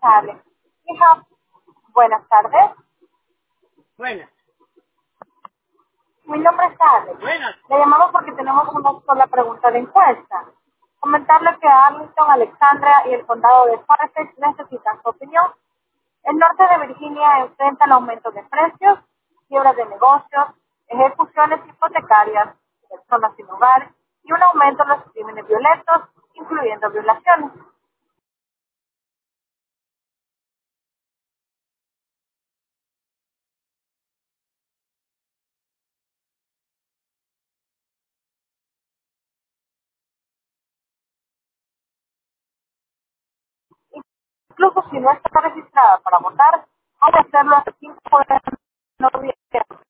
sale. Hija, buenas tardes. Buenas, Mi nombre es Alex. buenas. Le llamamos porque tenemos una sola pregunta de encuesta. Comentarle que Arlington, Alexandria y el condado de Fairfax necesitan su opinión. El norte de Virginia enfrenta el aumento de precios, quiebras de negocios, ejecuciones hipotecarias, personas sin hogar y un aumento en los crímenes violentos, incluyendo violaciones. Incluso si no está registrada para votar, hay que hacerlo el 5 de noviembre.